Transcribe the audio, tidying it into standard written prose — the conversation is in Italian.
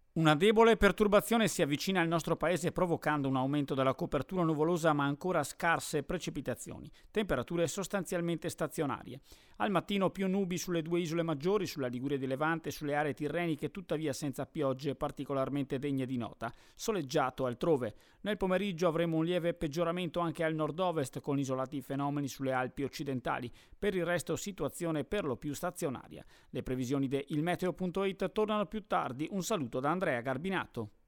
Una debole perturbazione si avvicina al nostro paese provocando un aumento della copertura nuvolosa ma ancora scarse precipitazioni, temperature sostanzialmente stazionarie. Al mattino più nubi sulle due isole maggiori, sulla Liguria di Levante e sulle aree tirreniche, tuttavia senza piogge particolarmente degne di nota, soleggiato altrove. Nel pomeriggio avremo un lieve peggioramento anche al nord-ovest con isolati fenomeni sulle Alpi occidentali, per il resto situazione per lo più stazionaria. Le previsioni di ilmeteo.it tornano più tardi, un saluto da Andrea Garbinato.